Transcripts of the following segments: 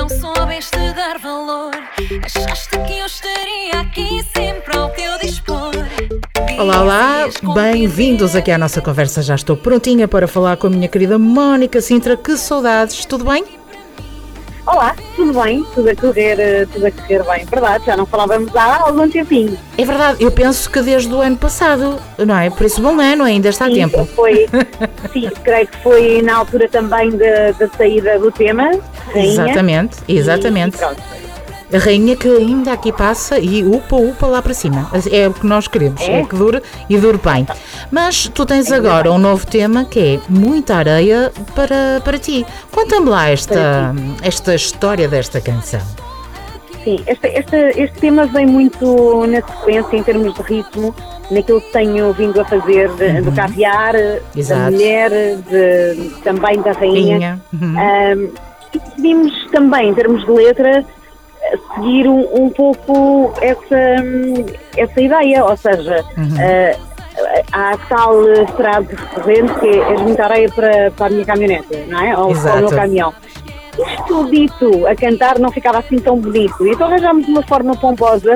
soubeste dar valor. Achaste que eu estaria aqui sempre ao teu dispor. Olá, olá, bem-vindos aqui à nossa conversa. Já estou prontinha para falar com a minha querida Mónica Sintra. Que saudades, tudo bem? Olá, tudo bem? Tudo a correr bem, verdade, já não falávamos há algum tempinho. É verdade, eu penso que desde o ano passado, não é? Por isso, bom ano, ainda está a tempo. Sim, creio que foi na altura também da saída do tema, Rainha. Exatamente. A rainha que ainda aqui passa e upa lá para cima. É o que nós queremos, é que dure e dure bem. Mas tu tens agora um novo tema que é Muita Areia para ti. Conta-me lá esta história desta canção. Sim, este tema vem muito na sequência em termos de ritmo, naquilo que tenho vindo a fazer do caviar, da mulher, também da rainha. E decidimos também, em termos de letra, seguir um pouco essa ideia, ou seja, há tal frase recorrente que é muita areia para a minha caminhonete, não é? Ou para o meu caminhão. Isto dito a cantar não ficava assim tão bonito, e então arranjámos uma forma pomposa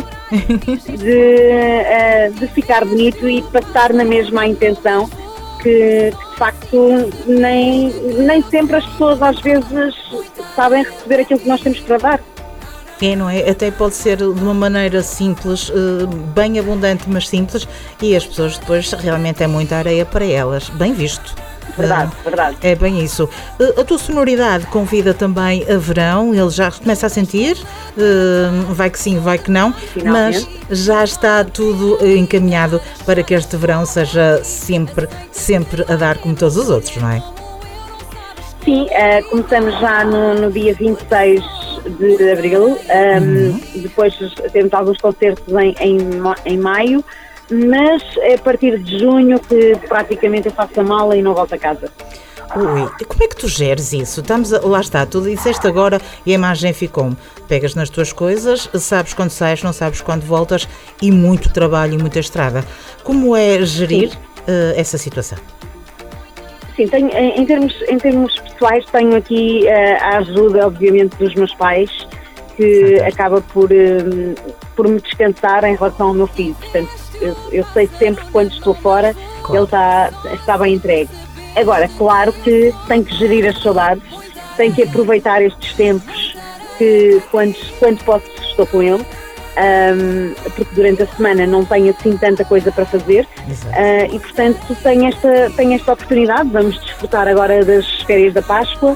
de ficar bonito e passar na mesma intenção que de facto nem sempre as pessoas às vezes sabem receber aquilo que nós temos para dar. É, não é? Até pode ser de uma maneira simples, bem abundante, mas simples, e as pessoas depois realmente é muita areia para elas. Bem visto. Verdade. É bem isso. A tua sonoridade convida também a verão, ele já começa a sentir, vai que sim, vai que não, finalmente. Mas já está tudo encaminhado para que este verão seja sempre a dar como todos os outros, não é? Sim, começamos já no dia 26 de abril, depois temos alguns concertos em maio, mas é a partir de junho que praticamente eu faço a mala e não volto a casa. Ui, como é que tu geres isso? Lá está, tu disseste agora e a imagem ficou-me. Pegas nas tuas coisas, sabes quando sais, não sabes quando voltas, e muito trabalho e muita estrada. Como é gerir essa situação? Sim, em termos pessoais tenho aqui a ajuda, obviamente, dos meus pais, que acaba por me descansar em relação ao meu filho. Portanto, eu sei sempre quando estou fora, ele está bem entregue. Agora, claro que tenho que gerir as saudades, tenho que aproveitar estes tempos que quando posso estou com ele. Porque durante a semana não tenho assim tanta coisa para fazer, e portanto tenho esta oportunidade. Vamos desfrutar agora das férias da Páscoa,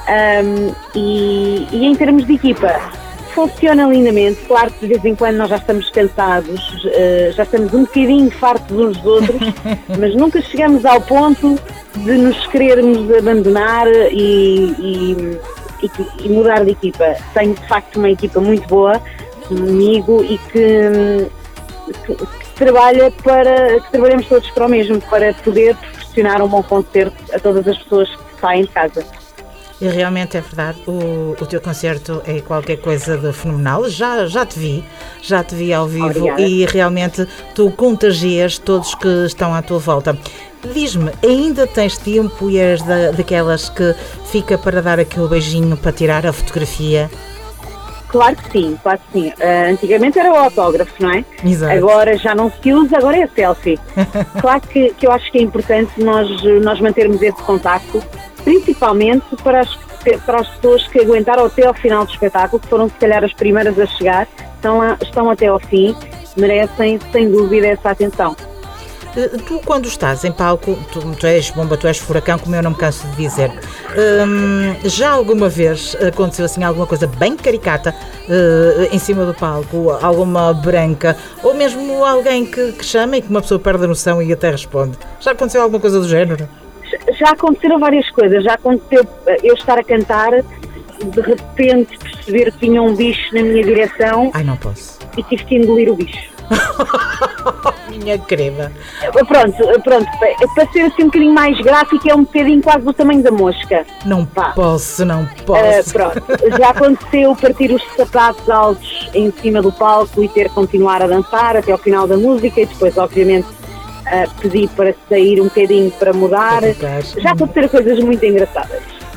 e em termos de equipa funciona lindamente. Claro que de vez em quando nós já estamos cansados, já estamos um bocadinho fartos uns dos outros, mas nunca chegamos ao ponto de nos querermos abandonar e mudar de equipa. Tenho de facto uma equipa muito boa comigo e que trabalhamos todos para o mesmo, para poder proporcionar um bom concerto a todas as pessoas que saem de casa. E realmente é verdade, o teu concerto é qualquer coisa de fenomenal. Já te vi ao vivo. Obrigada. E realmente tu contagias todos que estão à tua volta. Diz-me, ainda tens tempo e és daquelas que fica para dar aquele beijinho, para tirar a fotografia? Claro que sim. Antigamente era o autógrafo, não é? Exato. Agora já não se usa, agora é a selfie. Claro que eu acho que é importante nós mantermos esse contacto, principalmente para as pessoas que aguentaram até ao final do espetáculo, que foram se calhar as primeiras a chegar, estão até ao fim, merecem sem dúvida essa atenção. Tu, quando estás em palco, tu és bomba, tu és furacão, como eu não me canso de dizer. Já alguma vez aconteceu assim alguma coisa bem caricata em cima do palco, alguma branca, ou mesmo alguém que chama e que uma pessoa perde a noção e até responde? Já aconteceu alguma coisa do género? Já aconteceram várias coisas. Já aconteceu eu estar a cantar, de repente perceber que tinha um bicho na minha direção. Ai, não posso. E tive que engolir o bicho. Minha querida. Pronto, para ser assim um bocadinho mais gráfico, é um bocadinho quase do tamanho da mosca. Não posso. Pronto, já aconteceu partir os sapatos altos em cima do palco e ter que continuar a dançar até ao final da música, e depois obviamente pedi para sair um bocadinho para mudar. Já aconteceram coisas muito engraçadas.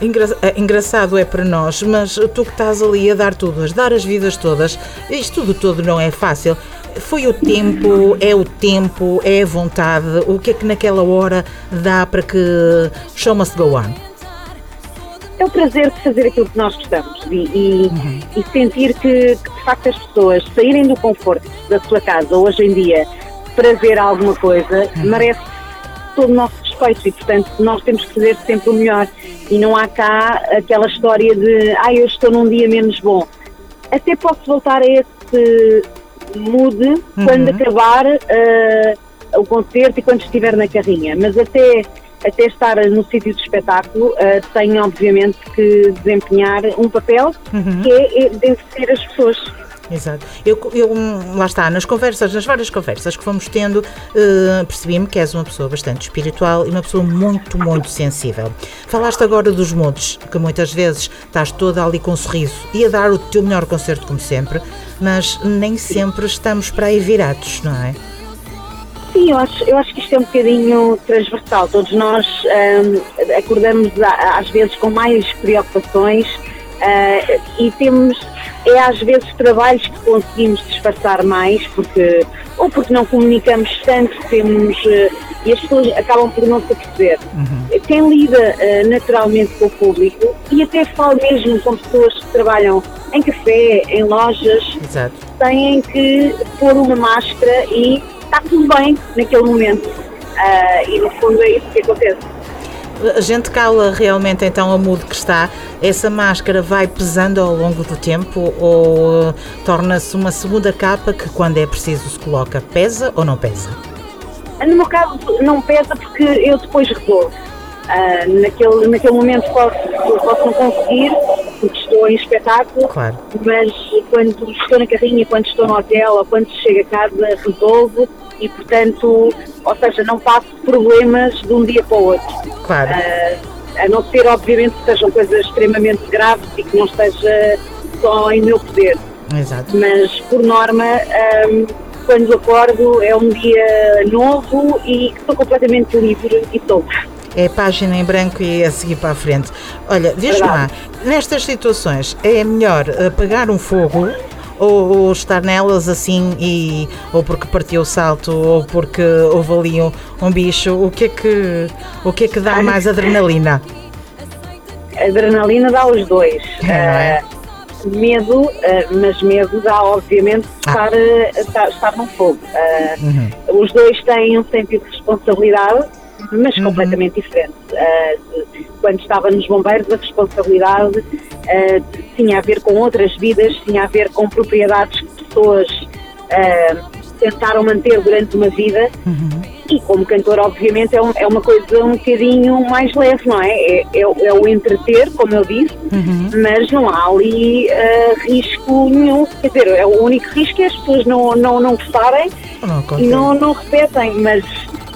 Engraçado é para nós, mas tu que estás ali a dar tudo, a dar as vidas todas, isto tudo todo não é fácil. Foi o tempo, é a vontade, o que é que naquela hora dá para que show must go on? É o prazer de fazer aquilo que nós gostamos e sentir que de facto as pessoas saírem do conforto da sua casa hoje em dia para ver alguma coisa merece todo o nosso respeito e, portanto, nós temos que fazer sempre o melhor e não há cá aquela história de eu estou num dia menos bom. Até posso voltar a esse mood quando acabar o concerto e quando estiver na carrinha, mas até estar no sítio de espetáculo tenho obviamente que desempenhar um papel que é envelhecer as pessoas. Exato. Eu lá está, nas várias conversas que fomos tendo, percebi-me que és uma pessoa bastante espiritual e uma pessoa muito, muito sensível. Falaste agora dos moods, que muitas vezes estás toda ali com um sorriso e a dar o teu melhor concerto como sempre, mas nem sempre estamos para aí virados, não é? Sim, eu acho que isto é um bocadinho transversal. Todos nós acordamos às vezes com mais preocupações e temos às vezes trabalhos que conseguimos disfarçar mais porque não comunicamos tanto, e as pessoas acabam por não se aperceber. Quem lida naturalmente com o público e até fala mesmo com pessoas que trabalham em café, em lojas, exato, têm que pôr uma máscara e está tudo bem naquele momento e no fundo é isso que acontece. A gente cala realmente então a mood que está, essa máscara vai pesando ao longo do tempo ou torna-se uma segunda capa que quando é preciso se coloca, pesa ou não pesa? No meu caso não pesa porque eu depois resolvo. Naquele momento posso não conseguir porque estou em espetáculo, claro, mas quando estou na carrinha, quando estou no hotel ou quando chego a casa resolvo e portanto, ou seja, não passo problemas de um dia para o outro. Claro. A não ser obviamente que sejam coisas extremamente graves e que não esteja só em meu poder. Exato. Mas por norma quando acordo é um dia novo e estou completamente livre e solta. É página em branco e a seguir para a frente. Olha, diz-me lá, nestas situações é melhor apagar um fogo ou estar nelas assim ou porque partiu o salto ou porque houve ali um bicho? O que é que dá mais adrenalina? A adrenalina dá os dois. Medo, mas medo dá obviamente estar num fogo. Os dois têm um sentido de responsabilidade, mas completamente diferente. Quando estava nos bombeiros, a responsabilidade tinha a ver com outras vidas, tinha a ver com propriedades que pessoas tentaram manter durante uma vida. E como cantor, obviamente, é uma coisa um bocadinho mais leve, não é? É o entreter, como eu disse, mas não há ali risco nenhum. Quer dizer, o único risco é as pessoas não gostarem e não repetem, mas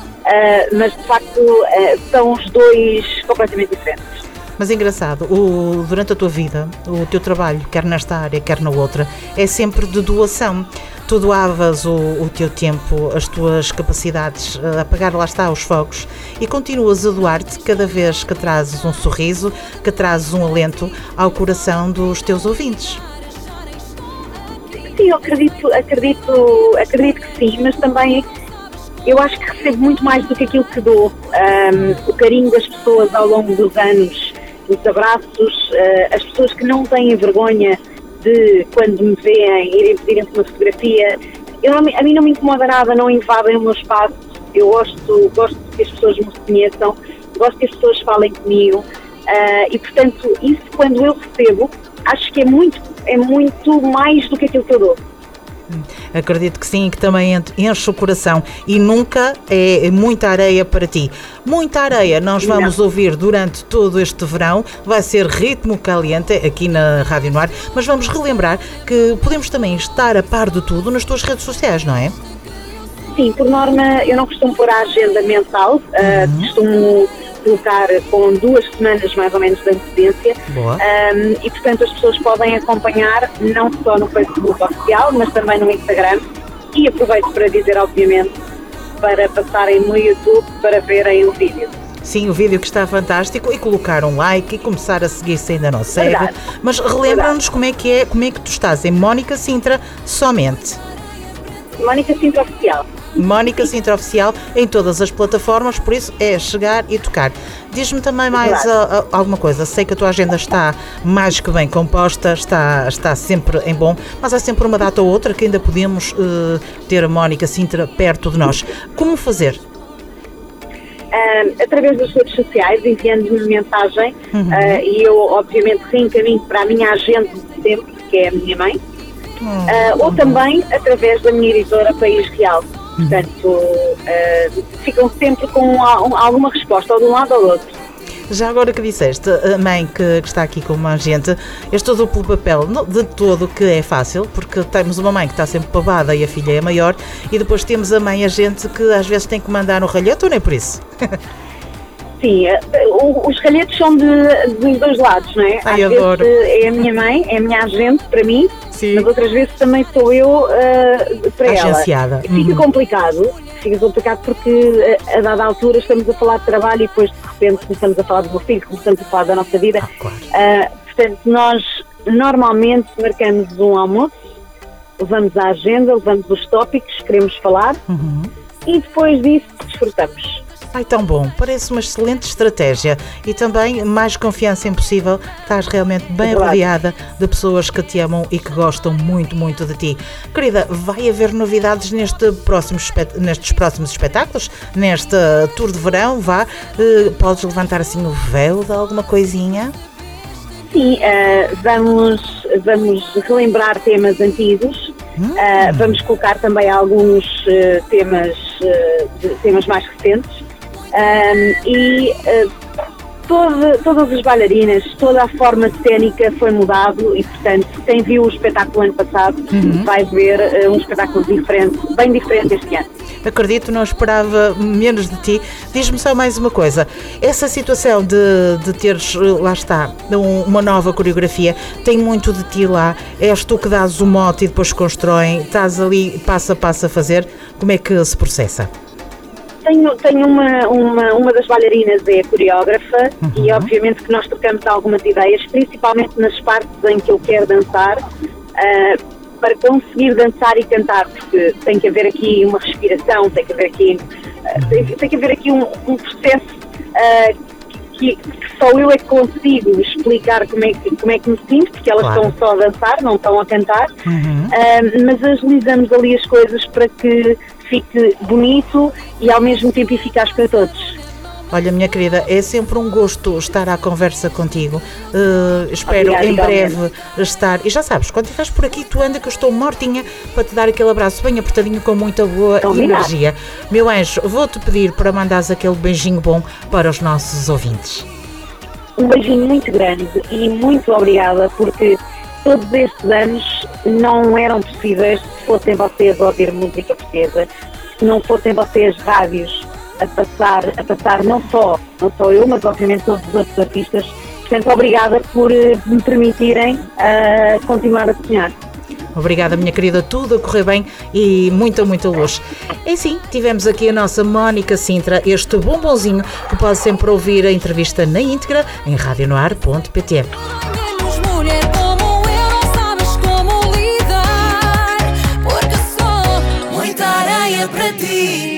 de facto são os dois completamente diferentes. Mas é engraçado, durante a tua vida, o teu trabalho, quer nesta área, quer na outra, é sempre de doação. Tu doavas o teu tempo, as tuas capacidades, a apagar lá está os fogos e continuas a doar-te cada vez que trazes um sorriso, que trazes um alento ao coração dos teus ouvintes. Sim, eu acredito que sim, mas também eu acho que recebo muito mais do que aquilo que dou. O carinho das pessoas ao longo dos anos, os abraços, as pessoas que não têm vergonha de, quando me veem, irem pedirem uma fotografia. A mim não me incomoda nada, não invadem o meu espaço. Eu gosto que as pessoas me conheçam, gosto que as pessoas falem comigo e, portanto, isso quando eu recebo, acho que é muito mais do que aquilo que eu dou. Acredito que sim, que também enche o coração e nunca é muita areia para ti. Muita areia nós vamos ouvir durante todo este verão, vai ser Ritmo Caliente aqui na Rádio No Ar, mas vamos relembrar que podemos também estar a par de tudo nas tuas redes sociais, não é? Sim, por norma eu não costumo pôr a agenda mensal, costumo colocar com 2 semanas mais ou menos de antecedência. E portanto as pessoas podem acompanhar não só no Facebook oficial, mas também no Instagram, e aproveito para dizer obviamente para passarem no YouTube para verem o vídeo. Sim, o vídeo que está fantástico, e colocar um like e começar a seguir se ainda não segue. Verdade. Mas relembra-nos como é que tu estás em Mónica Sintra somente. Mónica Sintra Oficial. Mónica Sintra Oficial em todas as plataformas, por isso é chegar e tocar. Diz-me também mais alguma coisa. Sei que a tua agenda está mais que bem composta, está sempre em bom, mas há sempre uma data ou outra que ainda podemos ter a Mónica Sintra perto de nós. Como fazer? Através das redes sociais, enviando-me mensagem, e eu obviamente reencaminho para a minha agenda de sempre, que é a minha mãe, ou também através da minha editora País Real. Portanto, ficam sempre com alguma resposta, ou de um lado ou do outro. Já agora que disseste, a mãe que está aqui como agente, este duplo papel, não de todo que é fácil, porque temos uma mãe que está sempre babada e a filha é maior, e depois temos a mãe agente que às vezes tem que mandar no ralhete, ou nem por isso? Sim, os ralhetes são dos dois lados, não é? Ai, às adoro. vezes é a minha mãe, é a minha agente para mim, Sim. mas outras vezes também sou eu para Agenciada. ela. Fica complicado porque a dada altura estamos a falar de trabalho e depois de repente começamos a falar do meu filho, começamos a falar da nossa vida. Claro. Portanto, nós normalmente marcamos um almoço, levamos a agenda, levamos os tópicos que queremos falar e depois disso desfrutamos. Ai, tão bom, parece uma excelente estratégia e também mais confiança impossível, estás realmente bem rodeada de pessoas que te amam e que gostam muito, muito de ti. Querida, vai haver novidades nestes próximos espetáculos? Neste tour de verão, podes levantar assim o véu de alguma coisinha? Sim, vamos relembrar temas antigos, vamos colocar também alguns temas mais recentes. Todas as bailarinas, toda a forma cênica foi mudado e, portanto, quem viu o espetáculo ano passado vai ver um espetáculo bem diferente este ano. Acredito, não esperava menos de ti. Diz-me só mais uma coisa, essa situação de teres, lá está, uma nova coreografia, tem muito de ti lá, és tu que dás o mote e depois constroem, estás ali passo a passo a fazer, como é que se processa? Tenho uma das bailarinas é a coreógrafa e obviamente que nós trocamos algumas ideias, principalmente nas partes em que eu quero dançar, para conseguir dançar e cantar, porque tem que haver aqui uma respiração, tem que haver aqui um processo que só eu é que consigo explicar como é que me sinto, porque elas estão só a dançar, não estão a cantar, mas agilizamos ali as coisas para que fique bonito e ao mesmo tempo eficaz para todos. Olha, minha querida, é sempre um gosto estar à conversa contigo. Espero Obrigada, em breve estar. E já sabes, quando estiveres por aqui, tu anda que eu estou mortinha para te dar aquele abraço bem apertadinho com muita boa energia. Meu anjo, vou-te pedir para mandares aquele beijinho bom para os nossos ouvintes. Um beijinho muito grande e muito obrigada, porque todos estes anos não eram possíveis se fossem vocês a ouvir música portuguesa, se não fossem vocês rádios a passar não só eu, mas obviamente todos os outros artistas. Portanto, obrigada por me permitirem continuar a sonhar. Obrigada, minha querida, tudo a correr bem e muita, muita luz. E sim, tivemos aqui a nossa Mónica Sintra, este bombonzinho que pode sempre ouvir a entrevista na íntegra em radionoar.pt. Mulher como eu, não sabes como lidar, porque sou muita areia para ti.